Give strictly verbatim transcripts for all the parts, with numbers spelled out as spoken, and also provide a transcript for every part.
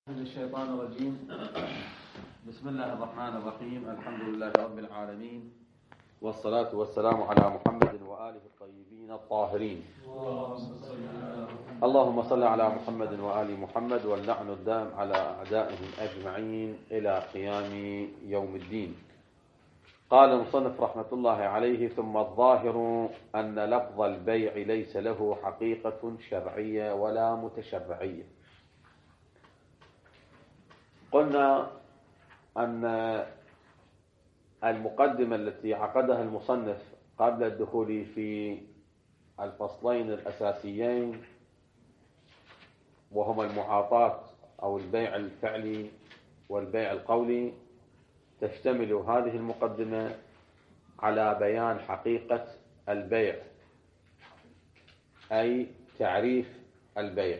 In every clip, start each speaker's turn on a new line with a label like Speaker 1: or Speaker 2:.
Speaker 1: من الشيطان الرجيم. بسم الله الرحمن الرحيم. الحمد لله رب العالمين، والصلاة والسلام على محمد وآله الطيبين الطاهرين. اللهم صل على محمد وآل محمد، واللعن الدائم على أعدائهم أجمعين إلى قيام يوم الدين. قال المصنف رحمة الله عليه: ثم الظاهر أن لفظ البيع ليس له حقيقة شرعية ولا متشرعية. قلنا أن المقدمة التي عقدها المصنف قبل الدخول في الفصلين الأساسيين، وهما المعاطاة أو البيع الفعلي والبيع القولي، تشتمل هذه المقدمة على بيان حقيقة البيع، أي تعريف البيع.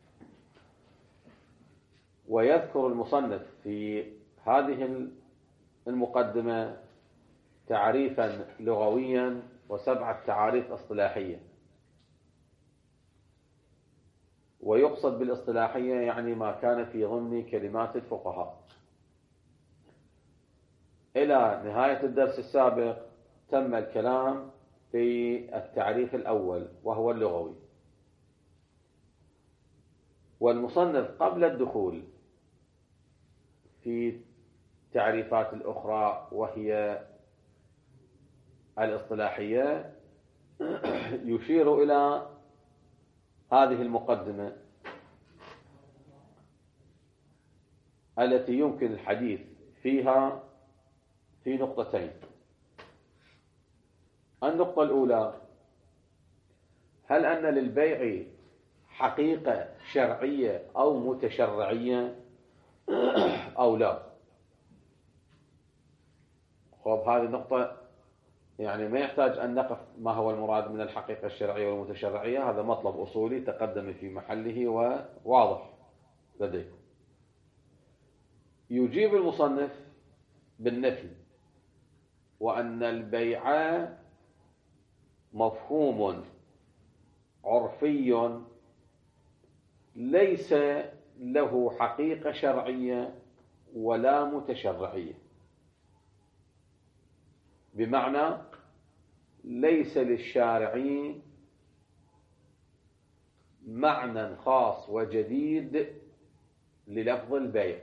Speaker 1: ويذكر المصنف في هذه المقدمة تعريفا لغويا وسبعة تعاريف اصطلاحية. ويقصد بالاصطلاحية يعني ما كان في ضمن كلمات الفقهاء. إلى نهاية الدرس السابق تم الكلام في التعريف الأول وهو اللغوي، والمصنف قبل الدخول في تعريفات الأخرى وهي الاصطلاحية يشير إلى هذه المقدمة التي يمكن الحديث فيها في نقطتين. النقطة الأولى: هل أن للبيع حقيقة شرعية أو متشرعية أو لا؟ خب هذه النقطة يعني ما يحتاج أن نقف ما هو المراد من الحقيقة الشرعية والمتشرعية، هذا مطلب أصولي تقدم في محله وواضح لديكم. يجيب المصنف بالنفي، وأن البيع مفهوم عرفي ليس له حقيقة شرعية ولا متشرعية، بمعنى ليس للشارعين معنى خاص وجديد للفظ البيع،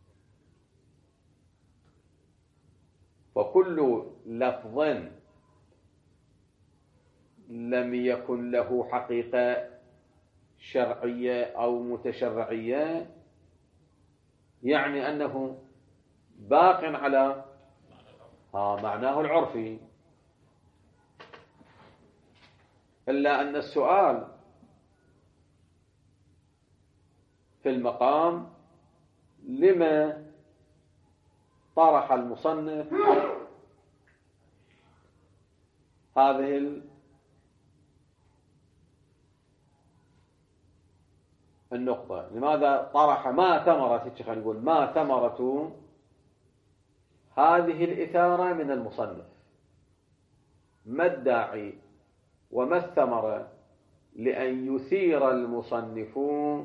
Speaker 1: فكل لفظ لم يكن له حقيقة شرعية أو متشرعية يعني أنه باق على ها معناه العرفي. إلا أن السؤال في المقام: لما طرح المصنف هذه النقطة؟ لماذا طرح ما ثمرة خلينا نقول ما ثمرة هذه الإثارة من المصنف؟ ما الداعي وما الثمرة لأن يثير المصنف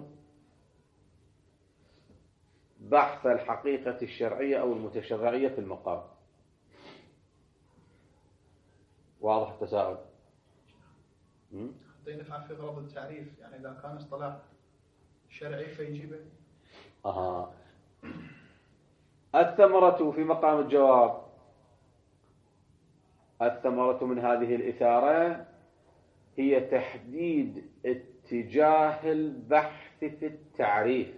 Speaker 1: بحث الحقيقة الشرعية أو المتشرعية في المقام؟ واضح التساؤل؟
Speaker 2: حتى نفهم في غرض التعريف، يعني إذا كان اصطلاح شرعي فيجيبه.
Speaker 1: أها. الثمرة في مقام الجواب: الثمرة من هذه الإثارة هي تحديد اتجاه البحث في التعريف.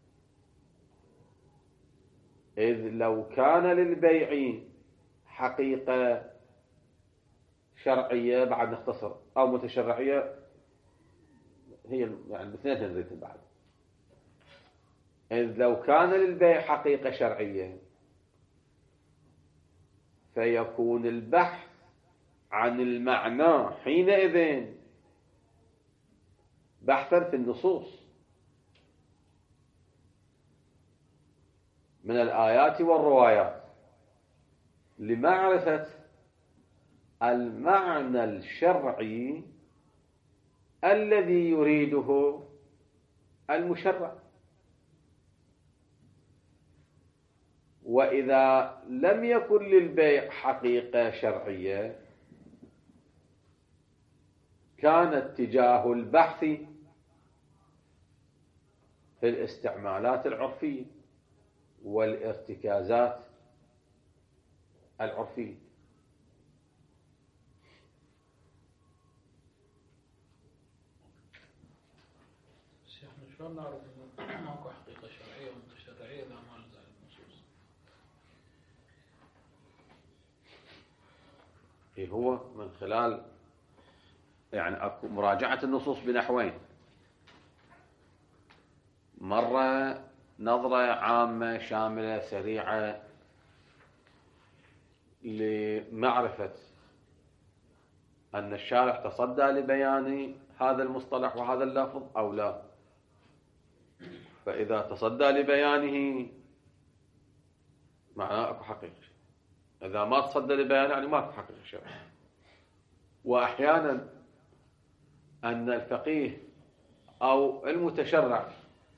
Speaker 1: إذ لو كان للبيع حقيقة شرعية، بعد نختصر، أو متشرعية، هي يعني باثنين تنزيت بعد. إذ لو كان للبيع حقيقة شرعية فيكون البحث عن المعنى حينئذ بحثا في النصوص من الآيات والروايات لمعرفة المعنى الشرعي الذي يريده المشرع. وإذا لم يكن للبيع حقيقة شرعية كان اتجاه البحث في الاستعمالات العرفية والارتكازات العرفية.
Speaker 3: شيخنا شلون نعرف انه ماكو حقيقة شرعية ومتشرعية اذا ما نزل النصوص؟
Speaker 1: إيه هو من خلال يعني أكو مراجعة النصوص بنحوين: مرة نظرة عامة شاملة سريعة لمعرفة أن الشارع تصدى لبيان هذا المصطلح وهذا اللفظ أو لا، فإذا تصدى لبيانه معناه أكو حقيقة، إذا ما تصدى لبيانه يعني ما أكو حقيقة شرعية. وأحيانا أن الفقيه أو المتشرع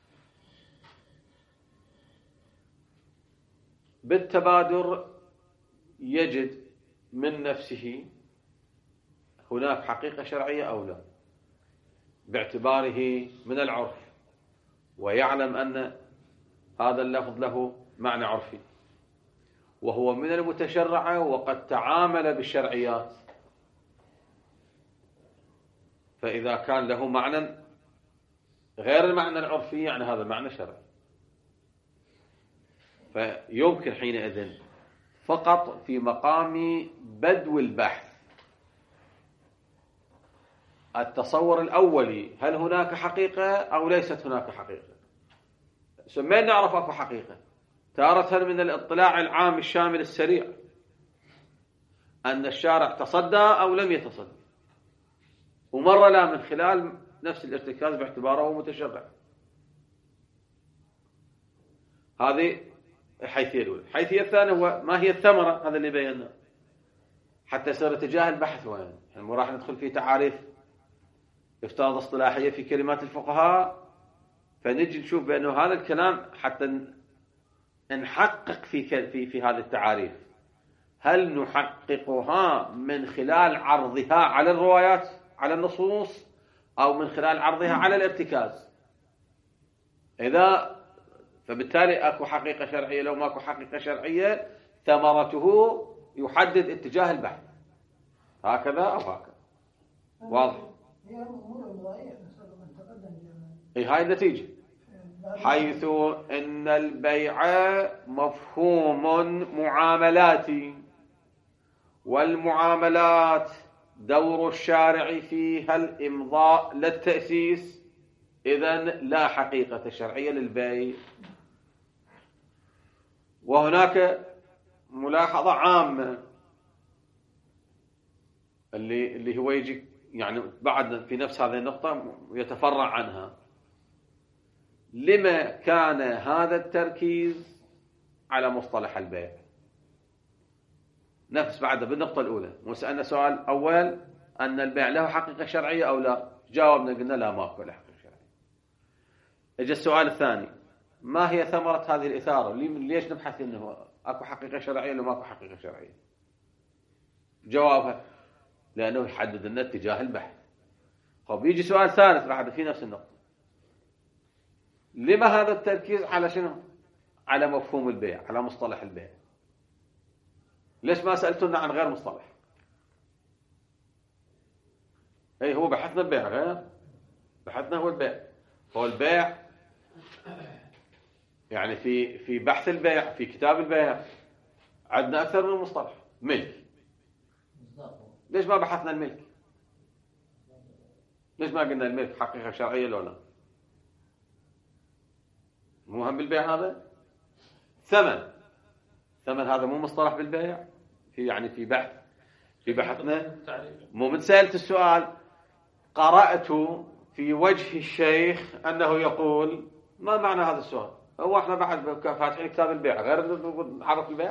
Speaker 1: بالتبادر يجد من نفسه هناك حقيقة شرعية أو لا باعتباره من العرف، ويعلم أن هذا اللفظ له معنى عرفي، وهو من المتشرع وقد تعامل بالشرعيات، فإذا كان له معنى غير المعنى العرفي يعني هذا المعنى شرعي، فيمكن حينئذ فقط في مقام بدو البحث التصور الأولي هل هناك حقيقة أو ليست هناك حقيقة. سمين نعرف أكو حقيقة تارة من الاطلاع العام الشامل السريع أن الشارع تصدى أو لم يتصدى، ومرة لا من خلال نفس الارتكاز باعتباره متشرع. هذه الحيثية الأولى. الحيثية الثانية هو ما هي الثمرة، هذا اللي بينا حتى يصير اتجاه البحث وين. يعني راح ندخل في تعاريف افتراض اصطلاحية في كلمات الفقهاء، فنجي نشوف بأنه هذا الكلام حتى نحقق في في في هذه التعاريف، هل نحققها من خلال عرضها على الروايات على النصوص أو من خلال عرضها على الارتكاز؟ إذا فبالتالي أكو حقيقة شرعية، لو ماكو حقيقة شرعية ثمرته يحدد اتجاه البحث هكذا أو هكذا. واضح؟ اي هاي النتيجة، حيث ان البيع مفهوم معاملاتي، والمعاملات دور الشارع فيها الامضاء للتأسيس، اذن لا حقيقة شرعية للبيع. وهناك ملاحظة عامة اللي اللي هو يجي يعني بعد في نفس هذه النقطة يتفرع عنها. لما كان هذا التركيز على مصطلح البيع؟ نفس بعد بالنقطة الأولى وسألنا سؤال أول أن البيع له حقيقة شرعية أو لا، جاوبنا قلنا لا ماكو له حقيقة شرعية. اجى السؤال الثاني: ما هي ثمرة هذه الإثارة؟ ليش نبحث إنه أكو حقيقة شرعية ولا ماكو حقيقة شرعية؟ جوابها لأنه يحدد لنا اتجاه البحث. طب يجي سؤال ثالث بعد في نفس النقطة: لما هذا التركيز على شنو؟ على مفهوم البيع، على مصطلح البيع. ليش ما سألتنا عن غير مصطلح؟ اي هو بحثنا البيع، غير بحثنا هو البيع. هو البيع يعني في في بحث البيع في كتاب البيع عندنا أكثر من مصطلح. ملك، ليش ما بحثنا الملك؟ ليش ما قلنا الملك حقيقة شرعية لو لا؟ مو هم بالبيع هذا؟ ثمن، ثمن هذا مو مصطلح بالبيع في يعني في بحث في بحثنا. مو من سألت السؤال قرأت في وجه الشيخ أنه يقول ما معنى هذا السؤال؟ هو احنا بعد فاتحين كتاب البيع غير نعرف البيع؟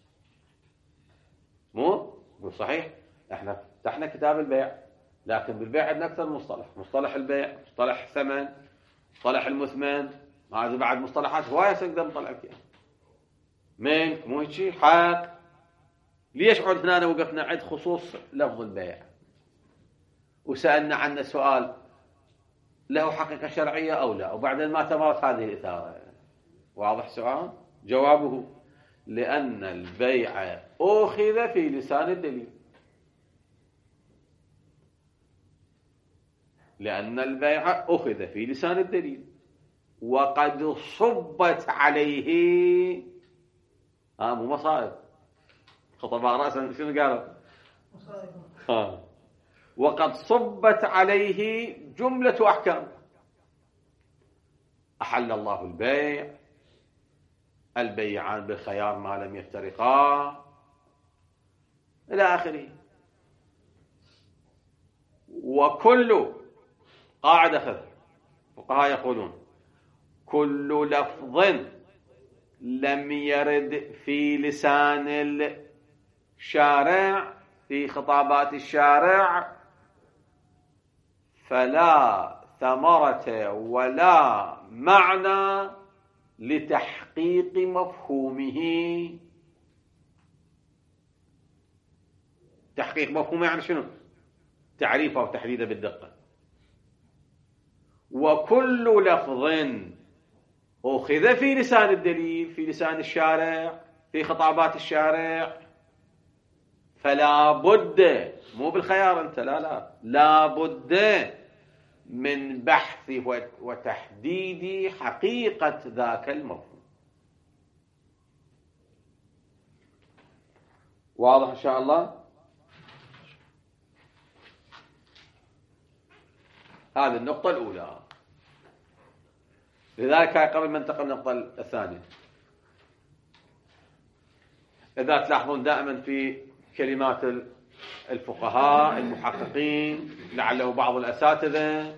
Speaker 1: مو مو صحيح، احنا فتحنا كتاب البيع لكن بالبيع عندنا أكثر من مصطلح: مصطلح البيع، مصطلح الثمن، مصطلح المثمن، هذه بعد مصطلحات هواية نقدر نطلع فيها. من مو هيك حق. ليش عد هنا وقفنا عند خصوص لفظ البيع وسألنا عنه سؤال له حقيقة شرعية أو لا، وبعدين ما تمرت هذه الإثارة. واضح سؤال؟ جوابه لأن البيع أخذ في لسان الدليل، لأن البيع أخذ في لسان الدليل وقد صبت عليه ها مو مصائب خطباء رأسا شنو قالوا ها وقد صبت عليه جملة أحكام. أحل الله البيع، البيعان بالخيار ما لم يفترقا، إلى آخره. وكل قاعدة خذ فقهاء يقولون كل لفظ لم يرد في لسان الشارع في خطابات الشارع فلا ثمرة ولا معنى لتحقيق مفهومه. تحقيق مفهومه يعني شنو؟ تعريفه وتحديده بالدقة. وكل لفظ أخذ في لسان الدليل في لسان الشارع في خطابات الشارع فلا بد، مو بالخيار أنت، لا لا لا بد من بحث وتحديد حقيقة ذاك المفهوم. واضح إن شاء الله؟ هذه النقطة الأولى. لذلك قبل ما ننتقل للنقطة الثانية، إذا تلاحظون دائما في كلمات الفقهاء المحققين لعله بعض الأساتذة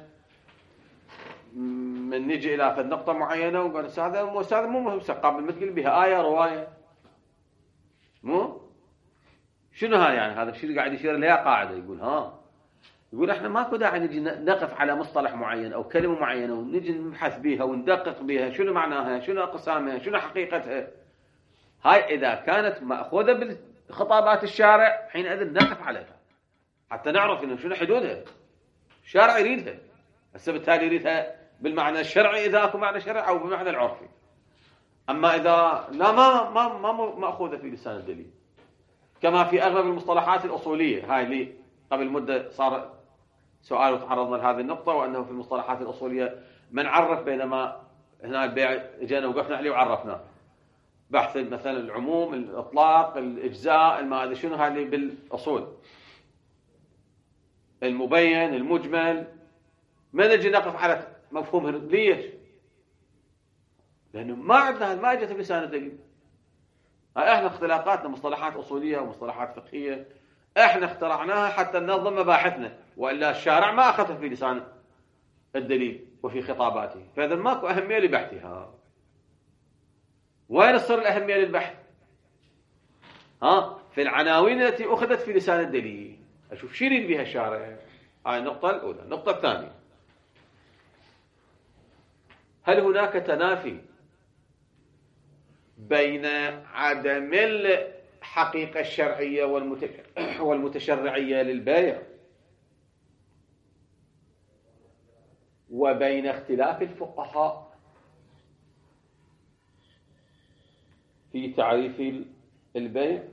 Speaker 1: من نجي إلى نقطة معينة ونقول هذا أستاذ مو مهم قابل ما تقول بها آية رواية مو شنو هاي يعني هذا الشيء قاعد يشير لها قاعدة. يقول ها يقول احنا ماكو داعي نجي نقف على مصطلح معين او كلمه معينه ونجي نبحث بها وندقق بها شنو معناها شنو اقسامها شنو حقيقتها. هاي اذا كانت ماخوذه بالخطابات الشارع حينئذ نقف عليها حتى نعرف انه شنو حدودها. الشارع يريدها هسه بالتالي يريدها بالمعنى الشرعي اذا اكو معنى شرعي او بالمعنى العرفي. اما اذا لا ما ما ما ماخوذه في لسان الدليل كما في اغلب المصطلحات الاصوليه. هاي اللي قبل مده صار سؤال وتعرضنا لهذه النقطة، وأنه في المصطلحات الأصولية من عرف بينما هنا البيع جينا وقفنا عليه وعرفناه. بحث مثلا العموم الإطلاق الإجزاء ما أدري شنو هذه بالأصول المبين المجمل ما نجي نقف على مفهومه. ليش؟ لأنه ما عندنا ما جت بلسان الدليل. هاي احنا اختلاقاتنا مصطلحات أصولية ومصطلحات فقهية احنا اخترعناها حتى ننظم مباحثنا، والا الشارع ما اخذها في لسان الدليل وفي خطاباته، فاذا ماكو اهميه لبحثها. وين تصير الاهميه للبحث؟ ها في العناوين التي اخذت في لسان الدليل. اشوف شو يريد بها الشارع. هاي النقطه الاولى. النقطه الثانيه، هل هناك تنافي بين عدم الحقيقة الشرعية والمتشرعية للبيع وبين اختلاف الفقهاء في تعريف البيع؟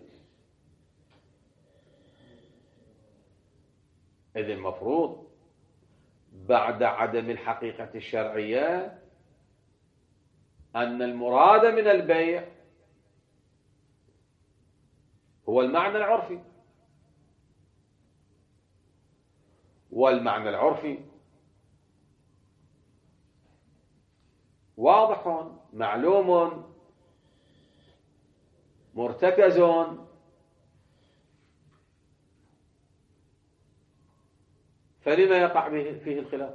Speaker 1: إذن المفروض بعد عدم الحقيقة الشرعية أن المراد من البيع هو المعنى العرفي، والمعنى العرفي واضح معلوم مرتكز، فلما يقع فيه الخلاف؟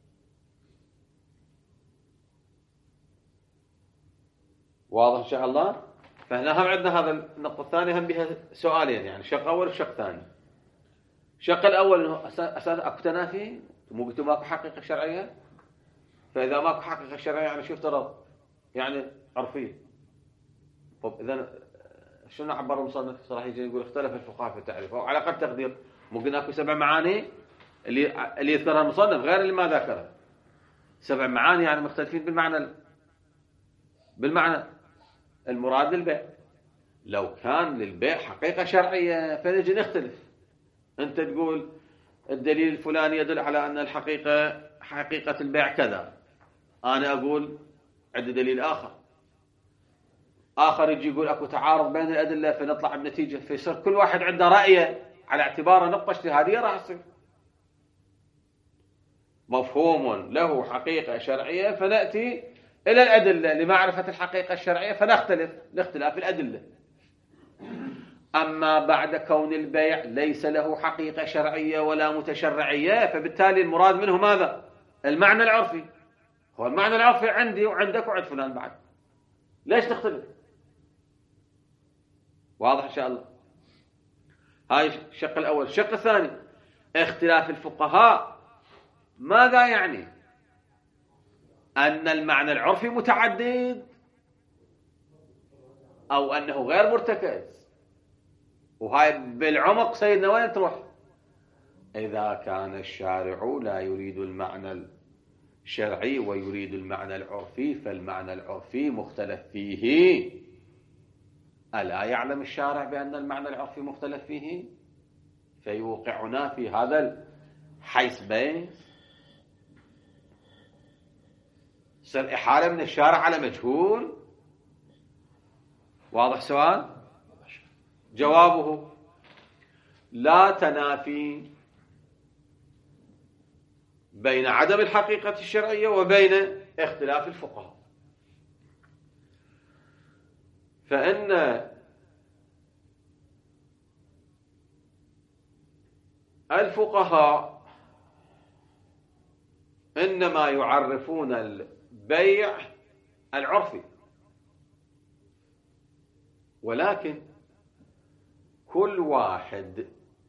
Speaker 1: واضح إن شاء الله. فهنا هم عندنا هذا النقطة الثانية هم بها سؤالين، يعني شق أول وشق ثاني. الشق الأول إنه أساس أكو تنافي، مو قلتوا ماكو حقيقة شرعية، فإذا ماكو حقيقة شرعية يعني شو افترض؟ يعني عرفية. طب إذا شنو عبر المصنف؟ راح يجي يقول اختلف الفقهاء في التعريف، أو على أقل تقدير ممكن أكو سبع معاني اللي اللي يذكرها المصنف غير اللي ما ذكرها. سبع معاني يعني مختلفين بالمعنى بالمعنى المراد للبيع. لو كان للبيع حقيقة شرعية فنجي نختلف. أنت تقول الدليل الفلاني يدل على أن الحقيقة حقيقة البيع كذا، أنا أقول عندي دليل آخر، آخر يجي يقول أكو تعارض بين الأدلة فنطلع بنتيجة، فيصير كل واحد عنده رأيه على اعتبار نقطة اجتهادية راح تصير مفهوم له حقيقة شرعية، فنأتي إلى الأدلة لمعرفة الحقيقة الشرعية فنختلف لاختلاف الأدلة. أما بعد كون البيع ليس له حقيقة شرعية ولا متشرعية، فبالتالي المراد منه ماذا؟ المعنى العرفي. هو المعنى العرفي عندي وعندك وعند فلان بعد، ليش تختلف؟ واضح إن شاء الله. هاي الشق الأول. الشق الثاني اختلاف الفقهاء ماذا يعني؟ أن المعنى العرفي متعدد أو أنه غير مرتكز. وهاي بالعمق سيدنا وين تروح؟ إذا كان الشارع لا يريد المعنى الشرعي ويريد المعنى العرفي، فالمعنى العرفي مختلف فيه. ألا يعلم الشارع بأن المعنى العرفي مختلف فيه؟ فيوقعنا في هذا الحيث بين صار إحالة من الشارع على مجهول. واضح سؤال؟ جوابه لا تنافي بين عدم الحقيقة الشرعية وبين اختلاف الفقهاء. فإن الفقهاء إنما يعرفون البيع العرفي، ولكن كل واحد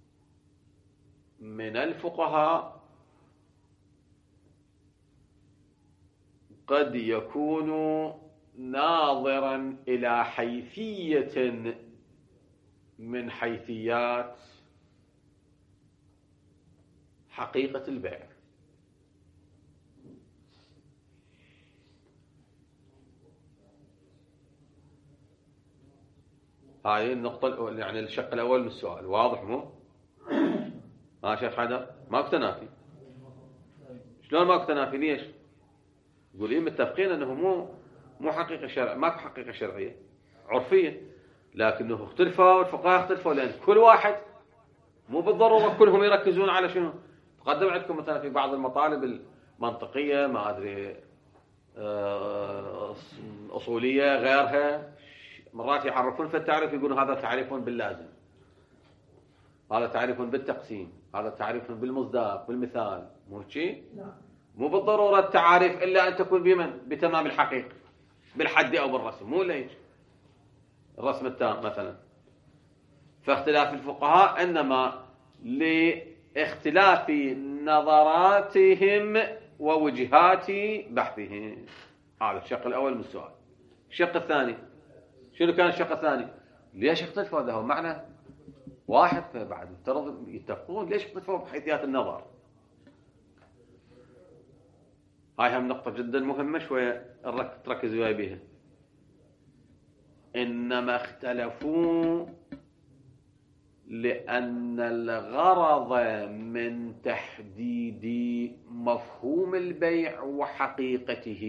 Speaker 1: من الفقهاء قد يكون ناظرا إلى حيثية من حيثيات حقيقة البيع. هاي النقطة يعني الشق الأول من السؤال. واضح مو؟ ها شيخ حيدر ماكو تنافي. شلون ماكو تنافي؟ ليش؟ يقول إيه متفقين أنه مو مو حقيقة شرعية، ماكو حقيقة شرعية عرفية، لكنه اختلفوا والفقهاء اختلفوا لأن كل واحد مو بالضرورة كلهم يركزون على شنو. تقدم عندكم مثلا في بعض المطالب المنطقية ما أدري أصولية غيرها، مرات يعرفون في التعريف يقولون هذا تعريف باللازم، هذا تعريف بالتقسيم، هذا تعريف بالمصداق بالمثال. مو شيء؟ مو بالضرورة التعاريف إلا أن تكون بمن؟ بتمام الحقيقة بالحد أو بالرسم، مو ليش الرسم التام مثلا. فاختلاف الفقهاء إنما لاختلاف نظراتهم ووجهات بحثهم. هذا الشق الأول من السؤال. الشق الثاني شنو كان الشق الثاني؟ ليش اختلفوا؟ هذا هو معنى واحد، فبعد افترض يتفقون ليش اختلفوا بحيثيات النظر. هاي هم نقطة جدا مهمة شوية تركز وياي بيها. إنما اختلفوا لأن الغرض من تحديد مفهوم البيع وحقيقته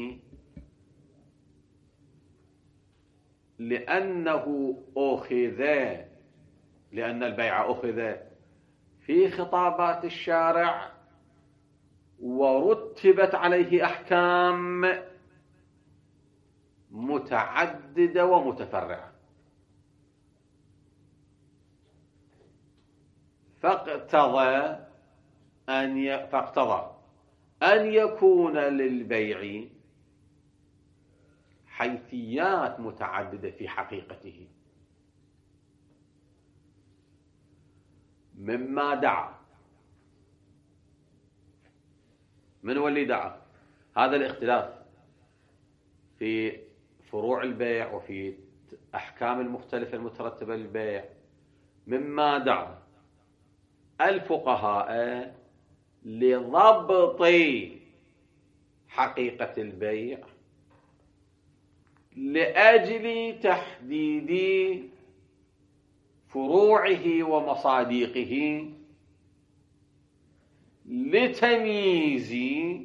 Speaker 1: لأنه أخذ لأن البيع أخذ في خطابات الشارع ورتبت عليه أحكام متعددة ومتفرعة، فاقتضى أن ي... فاقتضى أن يكون للبيع حيثيات متعددة في حقيقته، مما دعا. من هو اللي دعا؟ هذا الاختلاف في فروع البيع وفي الأحكام المختلفة المترتبة للبيع مما دعا الفقهاء لضبط حقيقة البيع لأجل تحديد فروعه ومصادقه لتمييز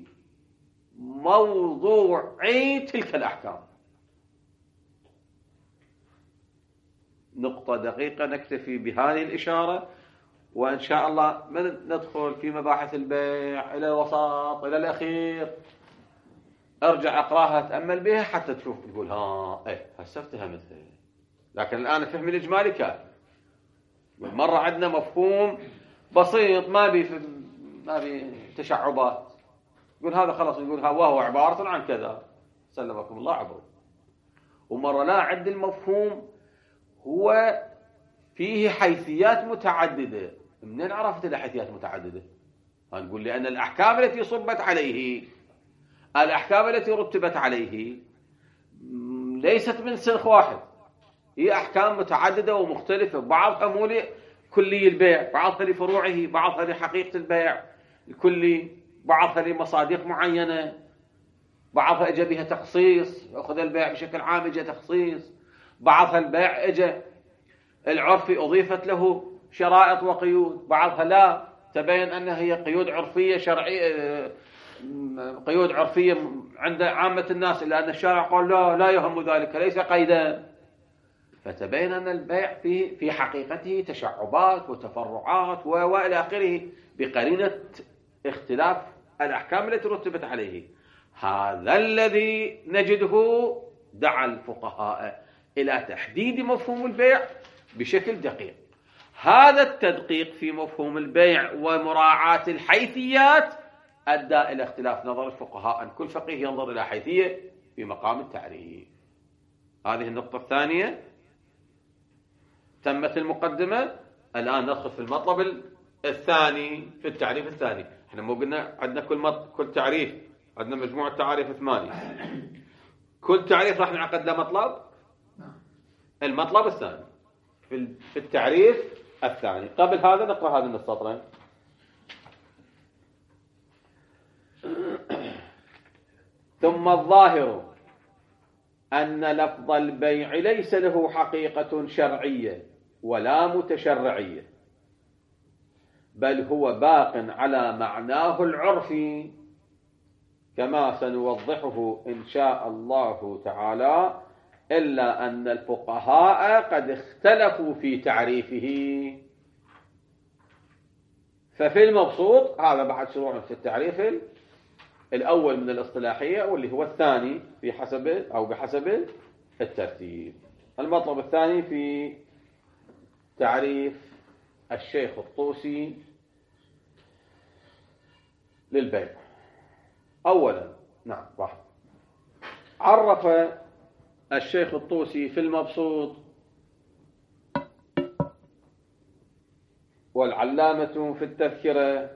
Speaker 1: موضوعي تلك الأحكام. نقطة دقيقة نكتفي بهذه الإشارة، وإن شاء الله من ندخل في مباحث البيع إلى الوسط إلى الأخير أرجع أقراها أتأمل بها حتى تشوف تقول ها إيه هسه افتهمتها. لكن الآن فهم الإجمالي كافي. مرة عندنا مفهوم بسيط ما بي ما بي تشعبات، يقول هذا خلاص، يقول ها وهو عبارة عن كذا سلمكم الله عبره. ومرة لا، عند المفهوم هو فيه حيثيات متعددة. منين عرفت الحيثيات متعددة؟ هنقول لأن الأحكام التي صبت عليه، الأحكام التي رتبت عليه ليست من سنخ واحد، هي أحكام متعددة ومختلفة، بعضها مو كلي البيع، بعضها لفروعه، بعضها لحقيقة البيع الكلي، بعضها لمصادق معينة، بعضها اجى بها تخصيص، أخذ البيع بشكل عام اجى تخصيص، بعضها البيع اجى العرفي أضيفت له شرائط وقيود، بعضها لا، تبين أنها هي قيود عرفية شرعية، قيود عرفية عند عامة الناس، إلا أن الشارع قال لا لا يهم ذلك ليس قيدا. فتبين أن البيع في في حقيقته تشعبات وتفرعات وإلى آخره بقرينة اختلاف الأحكام التي رتبت عليه. هذا الذي نجده دعا الفقهاء إلى تحديد مفهوم البيع بشكل دقيق. هذا التدقيق في مفهوم البيع ومراعاة الحيثيات أدى إلى اختلاف نظر الفقهاء، أن كل فقيه ينظر إلى حيثية في مقام التعريف. هذه النقطة الثانية. تمت المقدمة، الآن ندخل في المطلب الثاني في التعريف الثاني. احنا مو قلنا عندنا كل مط... كل تعريف عندنا مجموعة تعاريف ثمانية، كل تعريف راح نعقد له مطلب. المطلب الثاني في في التعريف الثاني. قبل هذا نقرأ هذا من السطرين. ثم الظاهر أن لفظ البيع ليس له حقيقة شرعية ولا متشرعية، بل هو باق على معناه العرفي كما سنوضحه إن شاء الله تعالى، إلا أن الفقهاء قد اختلفوا في تعريفه. ففي المبسوط هذا بعد شروع في التعريف الأول من الاصطلاحية، واللي هو الثاني في حسب أو بحسب الترتيب. المطلب الثاني في تعريف الشيخ الطوسي للبيع. أولا نعم واحد عرف الشيخ الطوسي في المبسوط والعلامة في التذكرة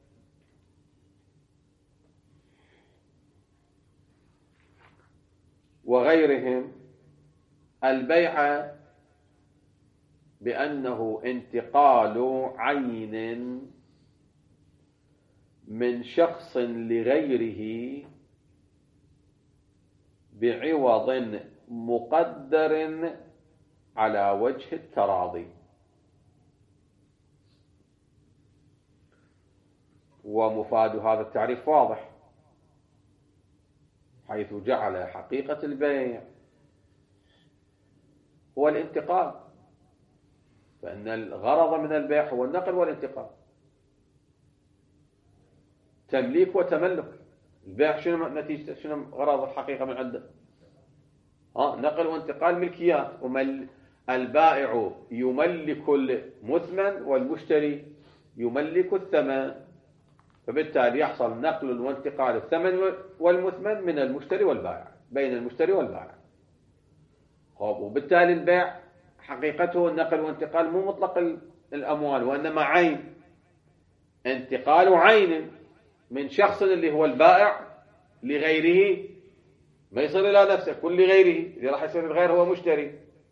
Speaker 1: وغيرهم البيع بأنه انتقال عين من شخص لغيره بعوض مقدر على وجه التراضي. ومفاد هذا التعريف واضح، حيث جعل حقيقة البيع هو الانتقال، فإن الغرض من البيع هو النقل والانتقال، تمليك وتملك. البيع شنو نتيجة، شنو غرض الحقيقة من عنده؟ ها نقل وانتقال ملكيات. ومل البائع يملك المثمن والمشتري يملك الثمن، فبالتالي يحصل نقل وانتقال الثمن والمثمن من المشتري والبائع، بين المشتري والبائع. وبالتالي البيع حقيقته النقل وانتقال مو مطلق الأموال، وإنما عين، انتقال عين من شخص اللي هو البائع لغيره، ما يصير إلى نفسه، كل لغيره، إذا راح يصير الغير هو مشتري.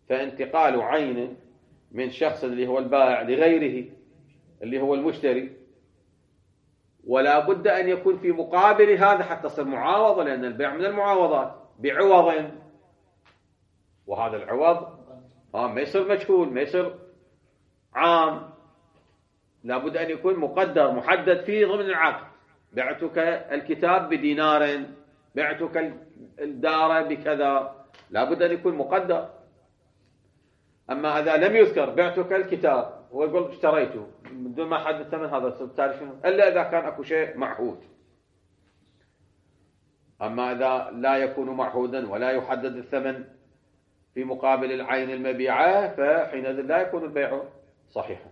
Speaker 1: فانتقال عين من شخص اللي هو البائع لغيره اللي هو المشتري، ولا بد أن يكون في مقابل هذا حتى تصير معاوضة، لأن البيع من المعاوضات بعوض، وهذا العوض آه ما يصير مجهول، ما يصير عام، لا بد أن يكون مقدر محدد فيه ضمن العقد. بعتك الكتاب بدينار، بعتك الدار بكذا، لا بد أن يكون مقدر. أما إذا لم يذكر بعتك الكتاب ويقول اشتريته بدون ما حدد ثمن، هذا بالتالي شنو؟ إلا إذا كان أكو شيء معهود. أما إذا لا يكون معهودا ولا يحدد الثمن في مقابل العين المبيعة، فحينئذ لا يكون البيع صحيحا.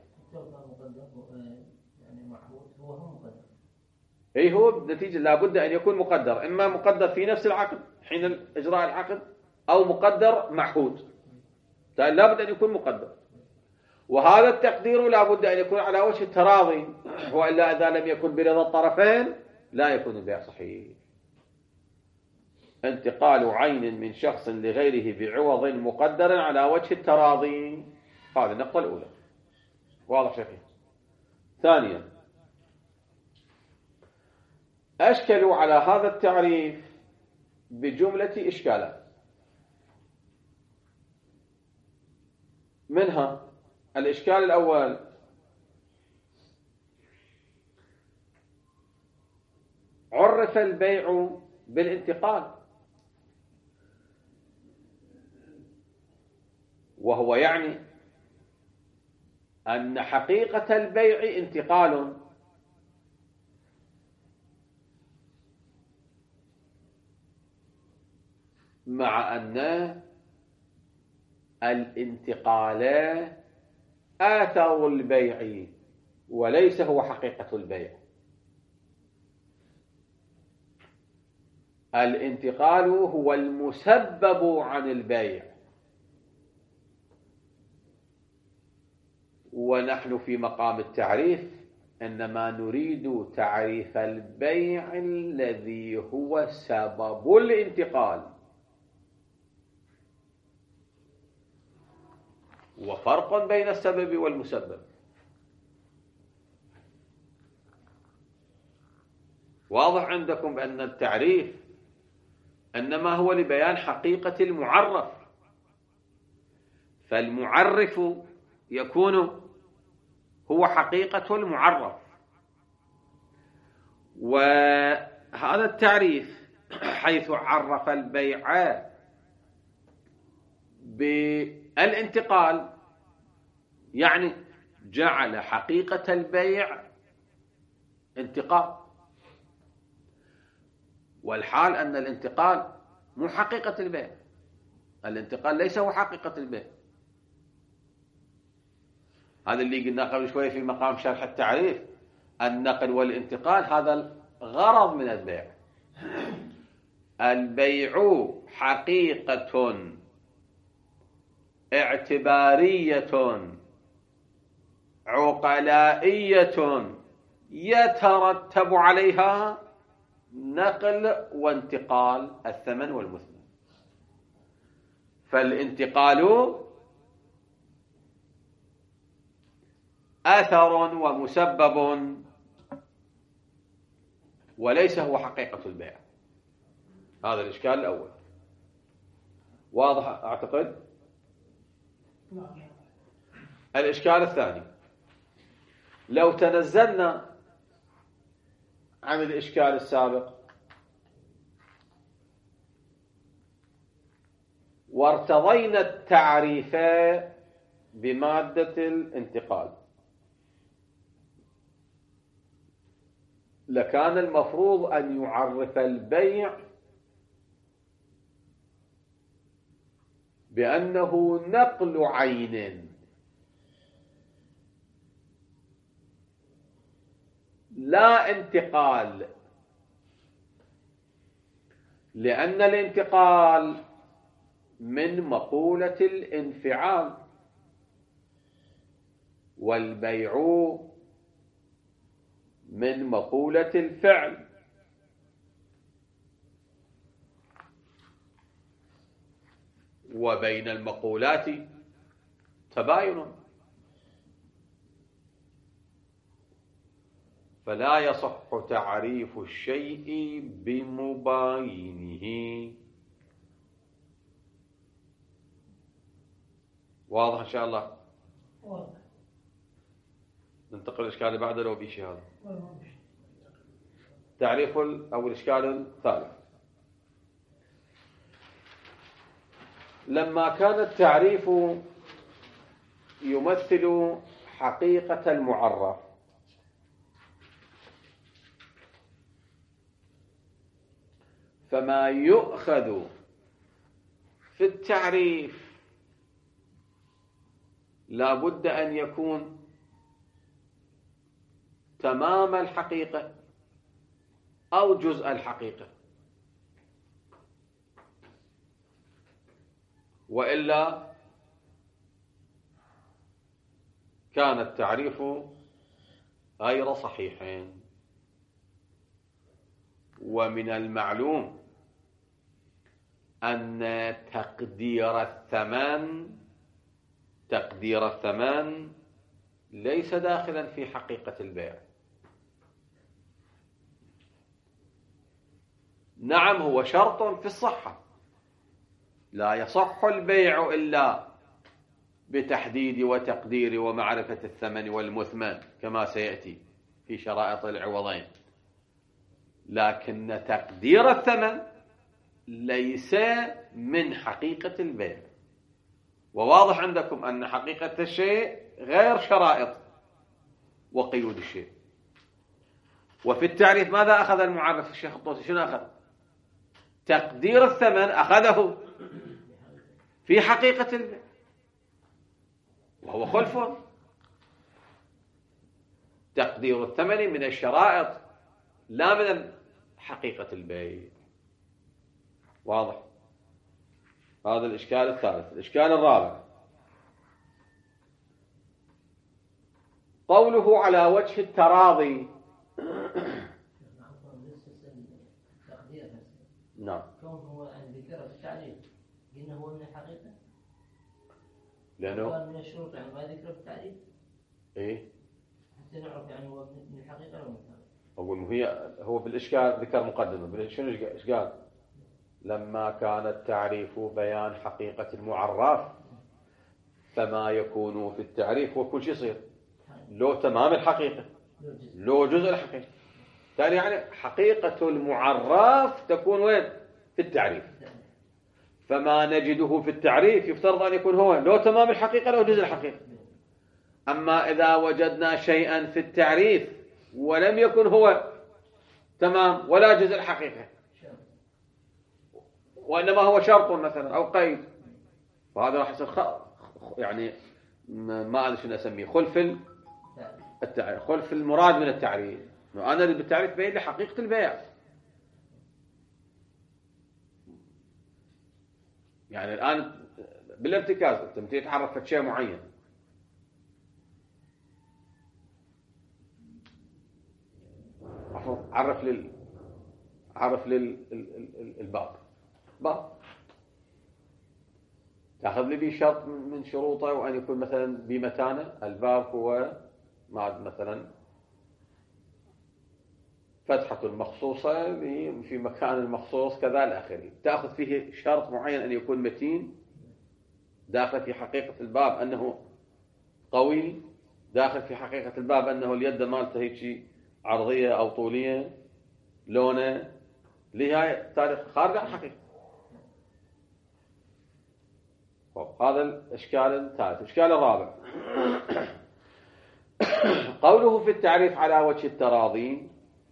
Speaker 1: اي هو بالنتيجة لا بد أن يكون مقدر، إما مقدر في نفس العقد حين إجراء العقد أو مقدر معهود، لا بد أن يكون مقدر. وهذا التقدير لا بد أن يكون على وجه التراضي، وإلا إذا لم يكن برضا الطرفين لا يكون البيع صحيح. انتقال عين من شخص لغيره بعوض مقدر على وجه التراضي، هذه النقطة الأولى. واضح شكل. ثانيا، أشكلوا على هذا التعريف بجملة إشكالات، منها الإشكال الأول: عرف البيع بالانتقال، وهو يعني أن حقيقة البيع انتقال، مع أن الانتقال آثار البيع وليس هو حقيقة البيع. الانتقال هو المسبب عن البيع، ونحن في مقام التعريف إنما نريد تعريف البيع الذي هو سبب الانتقال، وفرق بين السبب والمسبب. واضح عندكم بأن التعريف إنما هو لبيان حقيقة المعرف، فالمعرف يكون هو حقيقة المعرف. وهذا التعريف حيث عرف البيع بالانتقال يعني جعل حقيقة البيع انتقال، والحال أن الانتقال مو حقيقة البيع، الانتقال ليس هو حقيقة البيع. هذا اللي قلنا قبل شوية في مقام شرح التعريف، النقل والانتقال هذا الغرض من البيع. البيع حقيقة اعتبارية عقلائية يترتب عليها نقل وانتقال الثمن والمثمن. فالانتقال أثر ومسبب وليس هو حقيقة البيع. هذا الإشكال الأول. واضح أعتقد؟ الإشكال الثاني: لو تنزلنا عن الإشكال السابق وارتضينا التعريف بمادة الانتقال، لكان المفروض أن يعرف البيع بأنه نقل عين لا انتقال، لأن الانتقال من مقولة الانفعال، والبيع من مقولة الفعل. وبين المقولات تباين، فلا يصح تعريف الشيء بمباينه. واضح إن شاء الله؟
Speaker 4: واضح.
Speaker 1: ننتقل للإشكال اللي بعده لو في شيء هذا. تعريف أو الإشكال الثالث: لما كان التعريف يمثل حقيقة المعرف، فما يؤخذ في التعريف لا بد أن يكون تمام الحقيقة أو جزء الحقيقة، وإلا كان التعريف غير صحيح. ومن المعلوم أن تقدير الثمن تقدير الثمن ليس داخلا في حقيقة البيع. نعم، هو شرط في الصحة، لا يصح البيع إلا بتحديد وتقدير ومعرفة الثمن والمثمن كما سيأتي في شرائط العوضين، لكن تقدير الثمن ليس من حقيقة البيع. وواضح عندكم أن حقيقة الشيء غير شرائط وقيود الشيء. وفي التعريف ماذا أخذ المعرف الشيخ الطوسي؟ شنو أخذ؟ تقدير الثمن أخذه في حقيقة البيع، وهو خلف. تقدير الثمن من الشرائط لا من حقيقة البيع. واضح؟ هذا الإشكال الثالث. الإشكال الرابع: قوله على وجه التراضي. نعم.
Speaker 4: كون هو أن ذكر التعريف قلنا هو من الحقيقة،
Speaker 1: لأنه
Speaker 4: من الشروط يعني ما ذكر التعريف.
Speaker 1: إيه؟
Speaker 4: حتى نعرف يعني هو من الحقيقة أو من الحقيقة.
Speaker 1: أقول هي هو في الإشكال ذكر مقدمة. شنو إيش قال؟ لما كان التعريف بيان حقيقة المعرف، فما يكون في التعريف هو كل شيء يصير لو تمام الحقيقة لو جزء الحقيقة. ثاني يعني حقيقة المعرف تكون وين؟ في التعريف. فما نجده في التعريف يفترض أن يكون هو لو تمام الحقيقة لو جزء الحقيقة. أما إذا وجدنا شيئا في التعريف ولم يكن هو تمام ولا جزء الحقيقة، وإنما هو شرط مثلا أو قيد، فهذا راح يصير خ... يعني ما أدري شنو أسميه، خلف التعريف، خلف المراد من التعريف. أنا اللي بالتعريف بين لي حقيقة البيع. يعني الآن بالارتكاز أنت متى تتعرف في شيء معين، عرف لل عرف للباب باب، تأخذ لي بي شرط من شروطه، وأن يكون مثلا بمتانة. الباب هو مثلا فتحة مخصوصة في مكان مخصوص كذا الآخرين، تأخذ فيه شرط معين أن يكون متين، داخل في حقيقة الباب أنه قوي، داخل في حقيقة الباب أنه اليد مالته هيك عرضية أو طولية، لونه لهاي تاريخ خارج عن الحقيقة. هذا الإشكال الثالث. الإشكال الرابع: قوله في التعريف على وجه التراضي.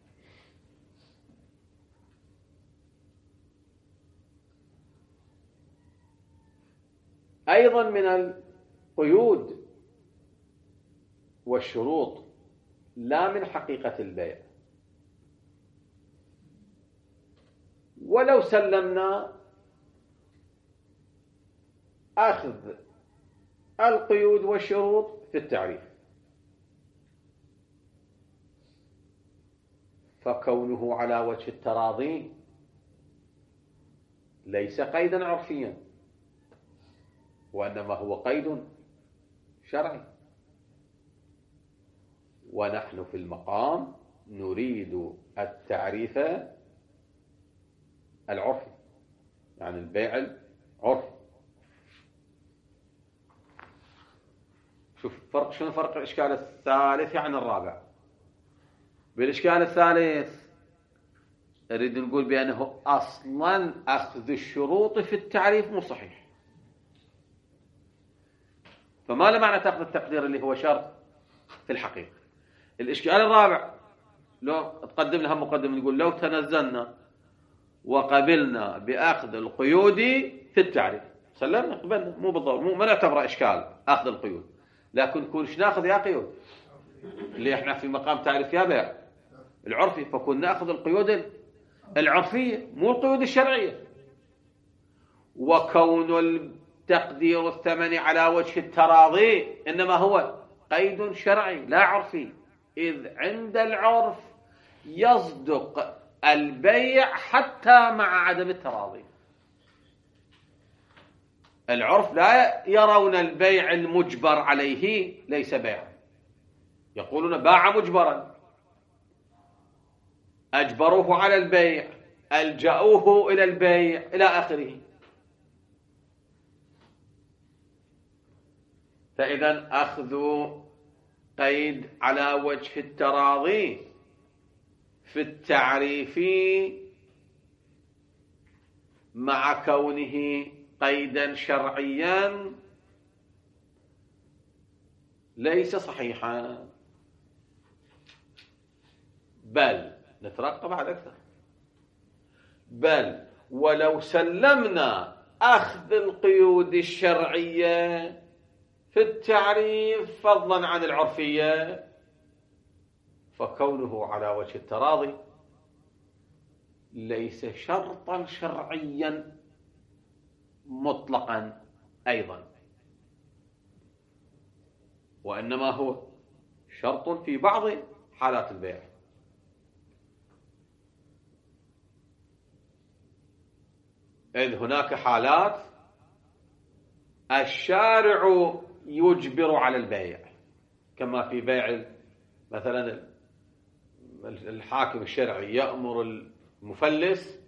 Speaker 1: أيضا من القيود والشروط لا من حقيقة البيع. ولو سلمنا أخذ القيود والشروط في التعريف، فكونه على وجه التراضي ليس قيدا عرفيا، وإنما هو قيد شرعي. ونحن في المقام نريد التعريف العرفي، يعني البيع العرفي. شوف فرق، شنو فرق الإشكال الثالث عن الرابع؟ بالإشكال الثالث نريد نقول بأنه أصلا أخذ الشروط في التعريف مو صحيح، فما له معنى تأخذ التقدير اللي هو شرط في الحقيقة. الإشكال الرابع لو تقدم لها مقدم نقول لو تنزلنا وقبلنا بأخذ القيود في التعريف، سلمنا قبلنا، مو بالضبط، مو ما نعتبره إشكال أخذ القيود، لكن كون ايش ناخذ يا قيود اللي احنا في مقام تعريف يا بيع العرفي، فكون ناخذ القيود العرفية مو القيود الشرعية. وكون التقدير الثمن على وجه التراضي إنما هو قيد شرعي لا عرفي، إذ عند العرف يصدق البيع حتى مع عدم التراضي. العرف لا يرون البيع المجبر عليه ليس بيع، يقولون باع مجبرا، أجبروه على البيع، ألجأوه إلى البيع إلى آخره. فإذا أخذ قيد على وجه التراضي في التعريف مع كونه قيدا شرعيا ليس صحيحا، بل نترقب على أكثر، بل ولو سلمنا أخذ القيود الشرعية في التعريف فضلا عن العرفية، فكونه على وجه التراضي ليس شرطا شرعيا مطلقا أيضا، وإنما هو شرط في بعض حالات البيع. إذ هناك حالات الشارع يجبر على البيع، كما في بيع مثلا الحاكم الشرعي يأمر المفلس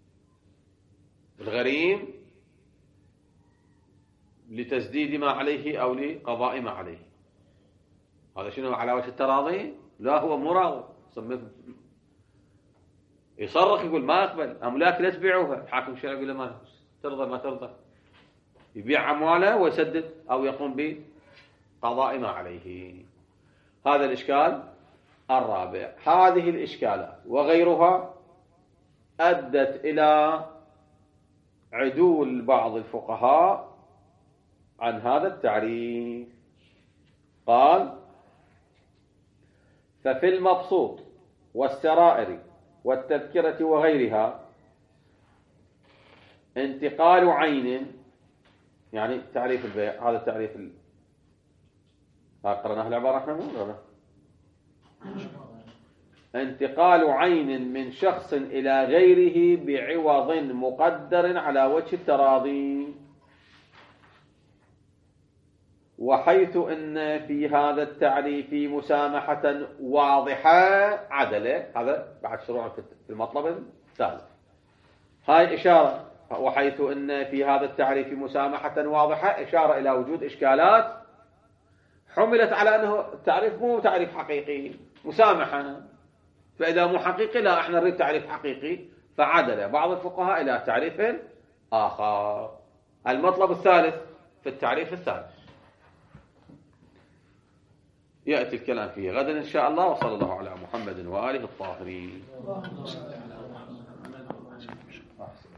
Speaker 1: الغريم لتسديد ما عليه أو لقضاء ما عليه. هذا شنو على وجه التراضي؟ لا، هو مراضي، يصرخ يقول ما أقبل أملاك لا تبيعوها، الحاكم الشرعي يقول له ما ترضى ما ترضى، يبيع أمواله ويسدد أو يقوم بقضاء ما عليه. هذا الإشكال الرابع. هذه الإشكالات وغيرها أدت إلى عدول بعض الفقهاء عن هذا التعريف. قال: ففي المبسوط والسرائر والتذكرة وغيرها انتقال عين، يعني تعريف البيع، هذا تعريف ال... قرأناها العبارة احنا مو انتقال عين من شخص إلى غيره بعوض مقدر على وجه التراضي، وحيث أن في هذا التعريف مسامحة واضحة عدلة. هذا بعد شروع في المطلب الثالث، هاي إشارة. وحيث أن في هذا التعريف مسامحة واضحة إشارة إلى وجود إشكالات حملت على أنه التعريف مو تعريف حقيقي، مسامحة. فإذا مو حقيقي لا، احنا نريد تعريف حقيقي، فعدل بعض الفقهاء إلى تعريف آخر. المطلب الثالث في التعريف الثالث يأتي الكلام فيه غدا إن شاء الله. وصلى الله على محمد وآله الطاهرين.